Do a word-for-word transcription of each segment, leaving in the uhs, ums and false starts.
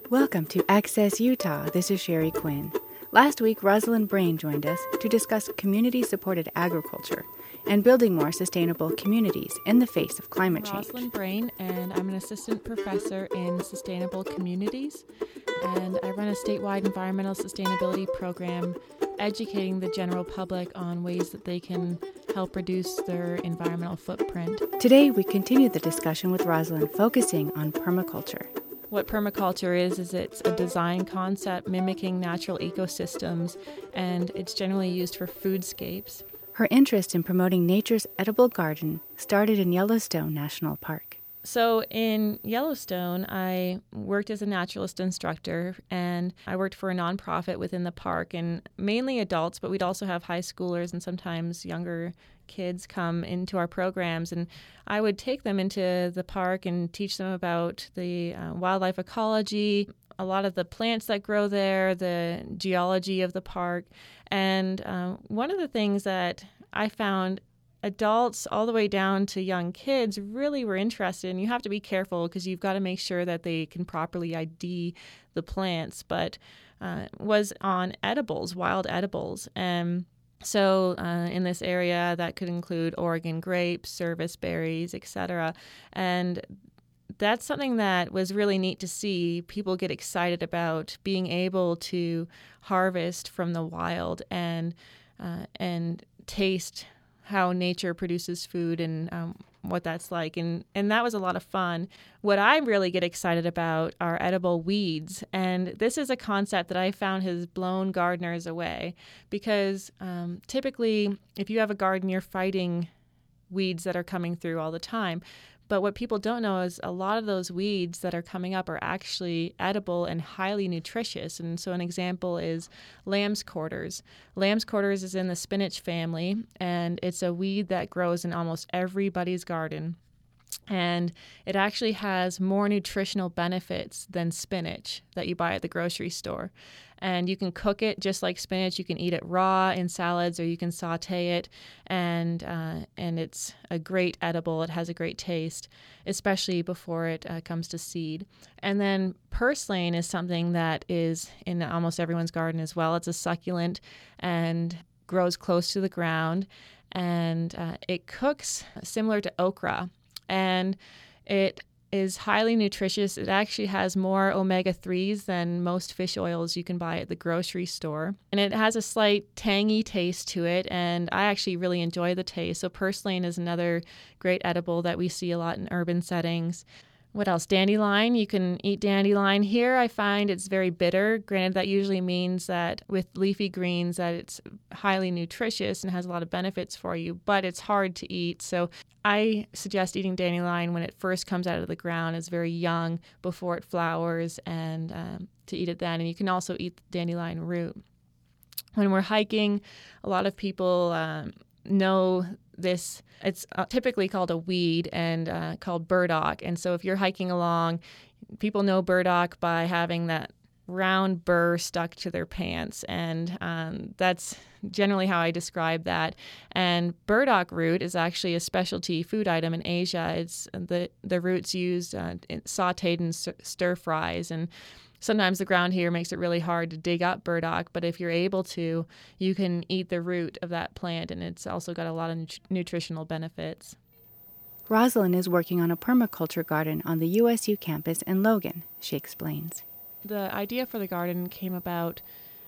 Welcome to Access Utah. This is Sherry Quinn. Last week, Rosalind Brain joined us to discuss community-supported agriculture and building more sustainable communities in the face of climate change. Rosalind Brain, and I'm an assistant professor in sustainable communities, and I run a statewide environmental sustainability program educating the general public on ways that they can help reduce their environmental footprint. Today, we continue the discussion with Rosalind, focusing on permaculture. What permaculture is, is it's a design concept mimicking natural ecosystems, and it's generally used for foodscapes. Her interest in promoting nature's edible garden started in Yellowstone National Park. So in Yellowstone, I worked as a naturalist instructor, and I worked for a nonprofit within the park, and mainly adults, but we'd also have high schoolers and sometimes younger kids come into our programs, and I would take them into the park and teach them about the uh, wildlife ecology, a lot of the plants that grow there, the geology of the park. And uh, one of the things that I found adults all the way down to young kids really were interested in, you have to be careful because you've got to make sure that they can properly I D the plants, but uh, was on edibles, wild edibles. And So uh, in this area, that could include Oregon grapes, service berries, et cetera. And that's something that was really neat to see. People get excited about being able to harvest from the wild and uh, and taste how nature produces food and um, what that's like. And, and that was a lot of fun. What I really get excited about are edible weeds. And this is a concept that I found has blown gardeners away because um, typically if you have a garden, you're fighting weeds that are coming through all the time. But what people don't know is a lot of those weeds that are coming up are actually edible and highly nutritious. And so an example is lamb's quarters. Lamb's quarters is in the spinach family, and it's a weed that grows in almost everybody's garden. And it actually has more nutritional benefits than spinach that you buy at the grocery store. And you can cook it just like spinach. You can eat it raw in salads, or you can saute it. And uh, and it's a great edible. It has a great taste, especially before it uh, comes to seed. And then purslane is something that is in almost everyone's garden as well. It's a succulent and grows close to the ground. And uh, it cooks similar to okra. And it is highly nutritious. It actually has more omega threes than most fish oils you can buy at the grocery store. And it has a slight tangy taste to it, and I actually really enjoy the taste. So purslane is another great edible that we see a lot in urban settings. What else? Dandelion. You can eat dandelion. Here I find it's very bitter. Granted, that usually means that with leafy greens that it's highly nutritious and has a lot of benefits for you, but it's hard to eat. So I suggest eating dandelion when it first comes out of the ground, is very young, before it flowers, and um, to eat it then. And you can also eat the dandelion root. When we're hiking, a lot of people um, know this. It's uh, typically called a weed and uh, called burdock. And so if you're hiking along, people know burdock by having that round burr stuck to their pants. And um, that's generally how I describe that. And burdock root is actually a specialty food item in Asia. It's the, the root's used uh, in, sauteed in stir fries. And sometimes the ground here makes it really hard to dig up burdock, but if you're able to, you can eat the root of that plant, and it's also got a lot of nut- nutritional benefits. Rosalind is working on a permaculture garden on the U S U campus in Logan, she explains. The idea for the garden came about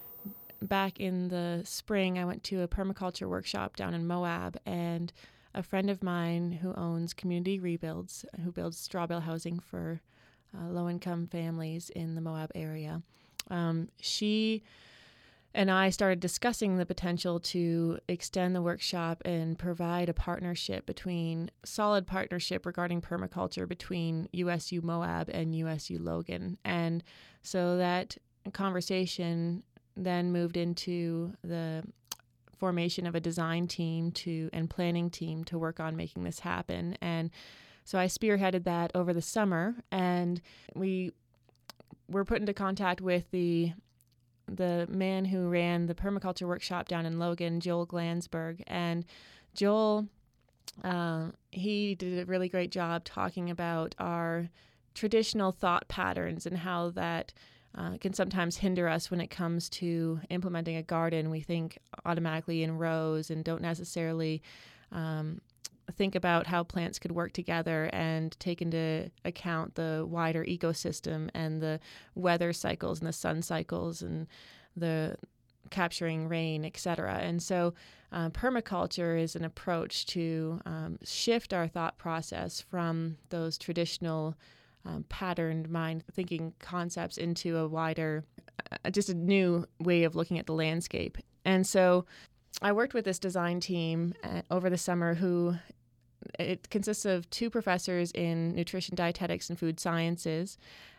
back in the spring. I went to a permaculture workshop down in Moab, and a friend of mine who owns Community Rebuilds, who builds straw bale housing for Uh, low-income families in the Moab area. Um, she and I started discussing the potential to extend the workshop and provide a partnership between, solid partnership regarding permaculture between U S U Moab and U S U Logan. And so that conversation then moved into the formation of a design team to and planning team to work on making this happen. And so I spearheaded that over the summer, and we were put into contact with the the man who ran the permaculture workshop down in Logan, Joel Glansberg. And Joel, uh, he did a really great job talking about our traditional thought patterns and how that uh, can sometimes hinder us when it comes to implementing a garden. We think automatically in rows and don't necessarily um, think about how plants could work together and take into account the wider ecosystem and the weather cycles and the sun cycles and the capturing rain, et cetera. And so uh, permaculture is an approach to um, shift our thought process from those traditional um, patterned mind thinking concepts into a wider, uh, just a new way of looking at the landscape. And so I worked with this design team uh, over the summer who it consists of two professors in nutrition, dietetics, and food sciences,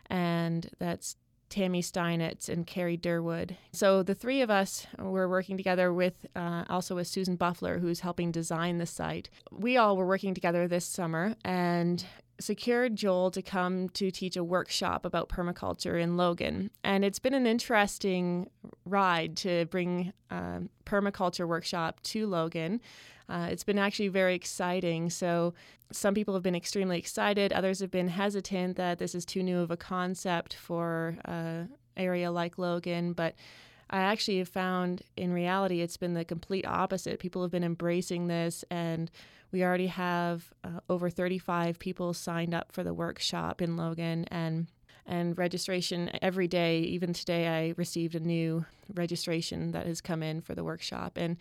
and that's Tammy Steinitz and Carrie Durwood. So the three of us were working together with uh, also with Susan Buffler, who's helping design the site. We all were working together this summer and secured Joel to come to teach a workshop about permaculture in Logan. And it's been an interesting ride to bring um, permaculture workshop to Logan. Uh, it's been actually very exciting. So some people have been extremely excited. Others have been hesitant that this is too new of a concept for an area like Logan. But I actually have found in reality it's been the complete opposite. People have been embracing this, and we already have uh, over thirty-five people signed up for the workshop in Logan, and and registration every day. Even today I received a new registration that has come in for the workshop. And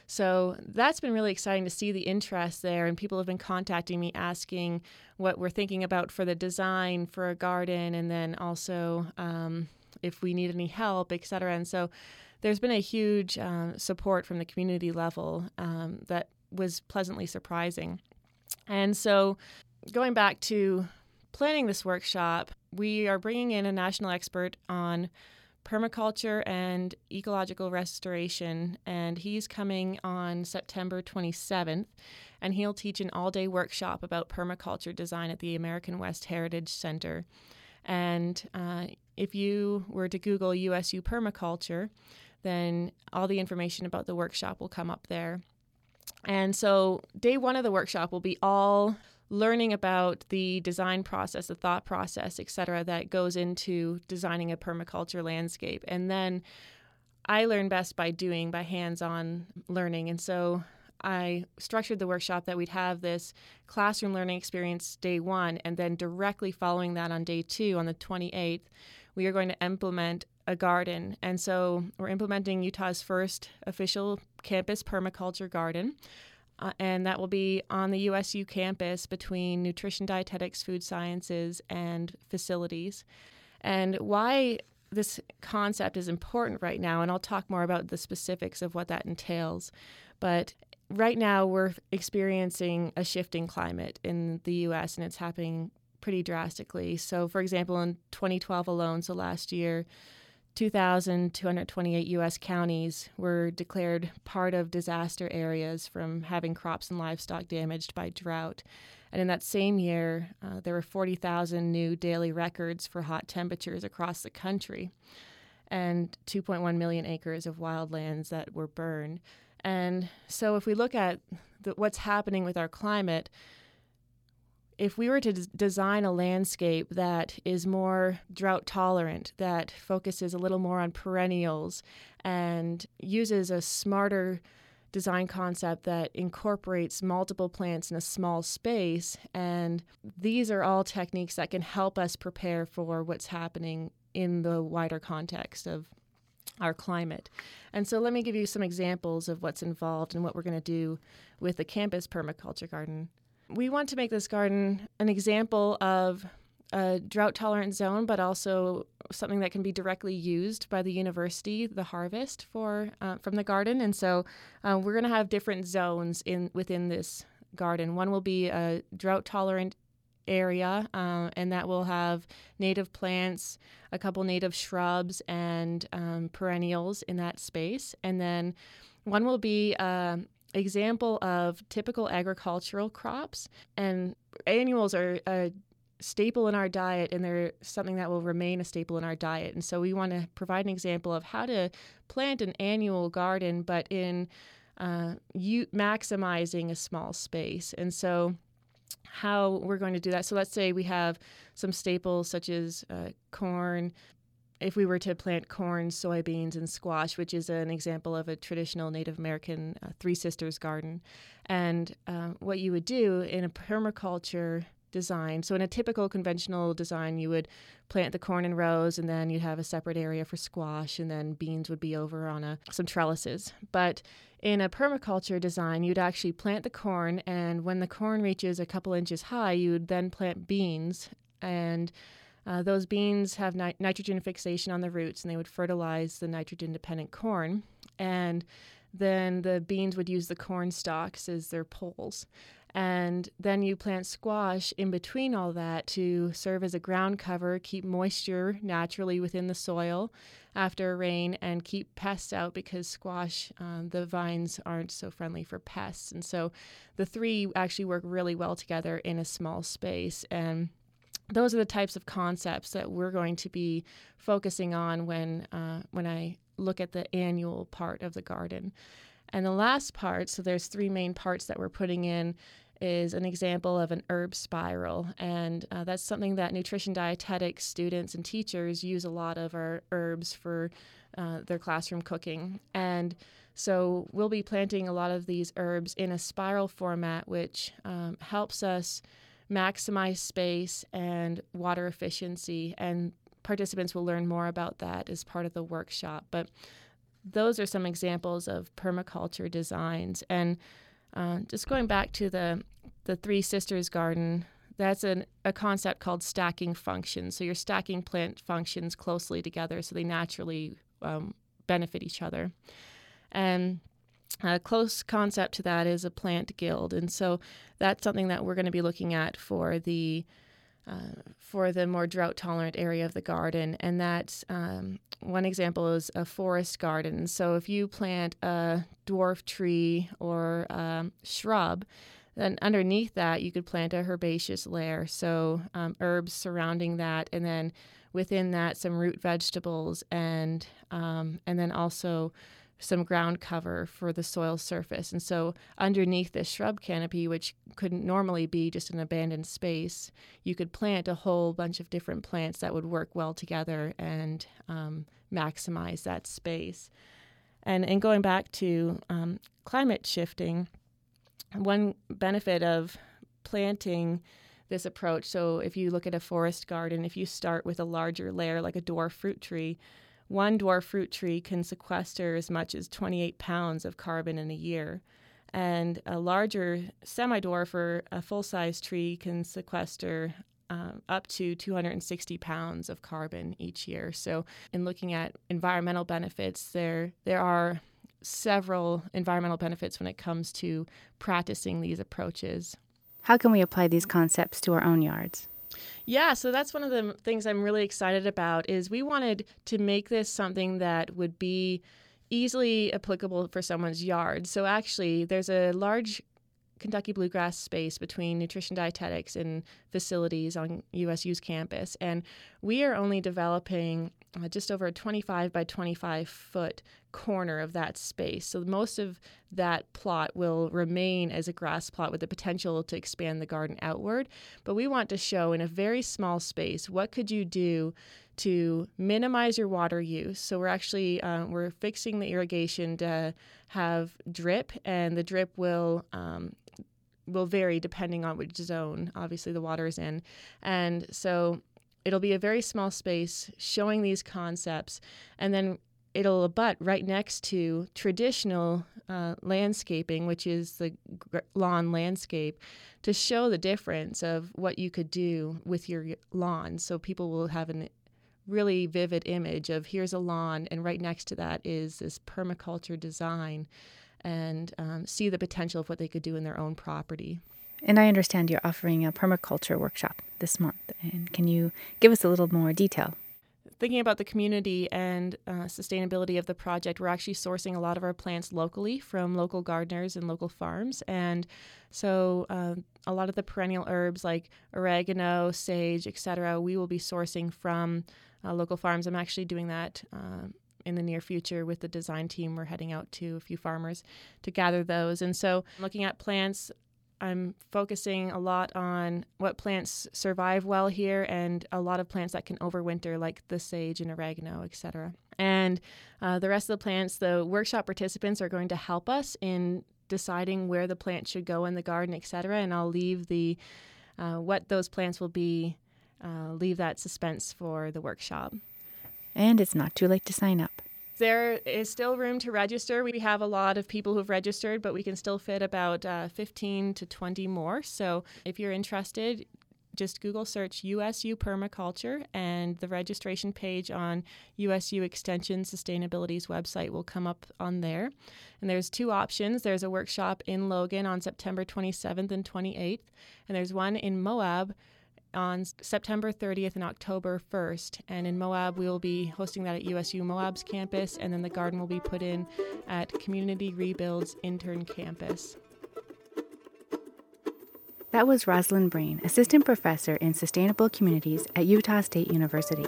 so that's been really exciting to see the interest there, and people have been contacting me asking what we're thinking about for the design for a garden, and then also um, if we need any help, et cetera. And so there's been a huge uh, support from the community level um, that was pleasantly surprising. And so going back to planning this workshop, we are bringing in a national expert on permaculture and ecological restoration, and he's coming on September twenty-seventh, and he'll teach an all-day workshop about permaculture design at the American West Heritage Center. And uh, if you were to Google U S U permaculture, then all the information about the workshop will come up there. And so day one of the workshop will be all learning about the design process, the thought process, et cetera, that goes into designing a permaculture landscape. And then I learn best by doing, by hands-on learning. And so I structured the workshop that we'd have this classroom learning experience day one, and then directly following that on day two, on the twenty-eighth, we are going to implement a garden. And so we're implementing Utah's first official campus permaculture garden. Uh, and that will be on the U S U campus between nutrition, dietetics, food sciences, and facilities. And why this concept is important right now, and I'll talk more about the specifics of what that entails, but right now we're experiencing a shifting climate in the U S, and it's happening pretty drastically. So, for example, in twenty twelve alone, so last year, two thousand two hundred twenty-eight U S counties were declared part of disaster areas from having crops and livestock damaged by drought. And in that same year, uh, there were forty thousand new daily records for hot temperatures across the country, and two point one million acres of wildlands that were burned. And so if we look at the, what's happening with our climate, if we were to d- design a landscape that is more drought tolerant, that focuses a little more on perennials and uses a smarter design concept that incorporates multiple plants in a small space, and these are all techniques that can help us prepare for what's happening in the wider context of our climate. And so let me give you some examples of what's involved and what we're going to do with the campus permaculture garden. We want to make this garden an example of a drought-tolerant zone, but also something that can be directly used by the university, the harvest for uh, from the garden. And so uh, we're going to have different zones in within this garden. One will be a drought-tolerant area, uh, and that will have native plants, a couple native shrubs, and um, perennials in that space. And then one will be an example of typical agricultural crops. And annuals are a staple in our diet, and they're something that will remain a staple in our diet. And so we want to provide an example of how to plant an annual garden, but in uh, u- maximizing a small space. And so how we're going to do that. So let's say we have some staples such as uh, corn. If we were to plant corn, soybeans, and squash, which is an example of a traditional Native American uh, Three Sisters garden, and uh, what you would do in a permaculture design, so in a typical conventional design, you would plant the corn in rows, and then you'd have a separate area for squash, and then beans would be over on a, some trellises. But in a permaculture design, you'd actually plant the corn, and when the corn reaches a couple inches high, you'd then plant beans, and Uh, those beans have ni- nitrogen fixation on the roots, and they would fertilize the nitrogen-dependent corn. And then the beans would use the corn stalks as their poles. And then you plant squash in between all that to serve as a ground cover, keep moisture naturally within the soil after rain, and keep pests out because squash, um, the vines aren't so friendly for pests. And so the three actually work really well together in a small space. And those are the types of concepts that we're going to be focusing on when uh, when I look at the annual part of the garden. And the last part, so there's three main parts that we're putting in, is an example of an herb spiral. And uh, that's something that nutrition dietetics students and teachers use a lot of our herbs for uh, their classroom cooking. And so we'll be planting a lot of these herbs in a spiral format, which um, helps us maximize space and water efficiency, and participants will learn more about that as part of the workshop. But those are some examples of permaculture designs. And uh, just going back to the the Three Sisters garden, that's an, a concept called stacking functions. So you're stacking plant functions closely together so they naturally um, benefit each other. And a close concept to that is a plant guild, and so that's something that we're going to be looking at for the uh, for the more drought-tolerant area of the garden. And that's um, one example is a forest garden. So if you plant a dwarf tree or a shrub, then underneath that you could plant a herbaceous layer, so um, herbs surrounding that, and then within that some root vegetables, and um, and then also some ground cover for the soil surface. And so underneath this shrub canopy, which could normally be just an abandoned space, you could plant a whole bunch of different plants that would work well together and um, maximize that space. And, and going back to um, climate shifting, one benefit of planting this approach, so if you look at a forest garden, if you start with a larger layer like a dwarf fruit tree, one dwarf fruit tree can sequester as much as twenty-eight pounds of carbon in a year. And a larger semi-dwarf or a full-size tree can sequester uh, up to two hundred sixty pounds of carbon each year. So in looking at environmental benefits, there there are several environmental benefits when it comes to practicing these approaches. How can we apply these concepts to our own yards? Yeah, so that's one of the things I'm really excited about, is we wanted to make this something that would be easily applicable for someone's yard. So actually, there's a large Kentucky bluegrass space between nutrition dietetics and facilities on U S U's campus, and we are only developing uh, just over a twenty-five by twenty-five foot corner of that space. So most of that plot will remain as a grass plot with the potential to expand the garden outward. But we want to show in a very small space, what could you do to minimize your water use? So we're actually, uh, we're fixing the irrigation to have drip, and the drip will um, will vary depending on which zone, obviously, the water is in. And so it'll be a very small space showing these concepts, and then it'll abut right next to traditional uh, landscaping, which is the gr- lawn landscape, to show the difference of what you could do with your lawn. So people will have a really vivid image of here's a lawn, and right next to that is this permaculture design, and um, see the potential of what they could do in their own property. And I understand you're offering a permaculture workshop this month. And can you give us a little more detail? Thinking about the community and uh, sustainability of the project, we're actually sourcing a lot of our plants locally from local gardeners and local farms. And so uh, a lot of the perennial herbs like oregano, sage, et cetera, we will be sourcing from uh, local farms. I'm actually doing that uh, in the near future with the design team. We're heading out to a few farmers to gather those. And so looking at plants, I'm focusing a lot on what plants survive well here and a lot of plants that can overwinter, like the sage and oregano, et cetera. And uh, the rest of the plants, the workshop participants are going to help us in deciding where the plant should go in the garden, et cetera. And I'll leave the uh, what those plants will be, uh, leave that suspense for the workshop. And it's not too late to sign up. There is still room to register. We have a lot of people who've registered, but we can still fit about uh, fifteen to twenty more. So if you're interested, just Google search U S U Permaculture, and the registration page on U S U Extension Sustainability's website will come up on there. And there's two options. There's a workshop in Logan on September twenty-seventh and twenty-eighth, and there's one in Moab on September thirtieth and October first. And in Moab, we will be hosting that at U S U Moab's campus, and then the garden will be put in at Community Rebuild's intern campus. That was Rosalind Brain, Assistant Professor in Sustainable Communities at Utah State University.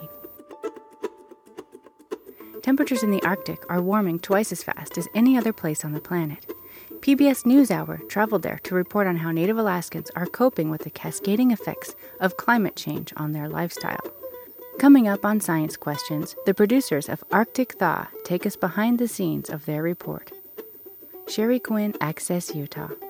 Temperatures in the Arctic are warming twice as fast as any other place on the planet. P B S NewsHour traveled there to report on how Native Alaskans are coping with the cascading effects of climate change on their lifestyle. Coming up on Science Questions, the producers of Arctic Thaw take us behind the scenes of their report. Sherry Quinn, Access Utah.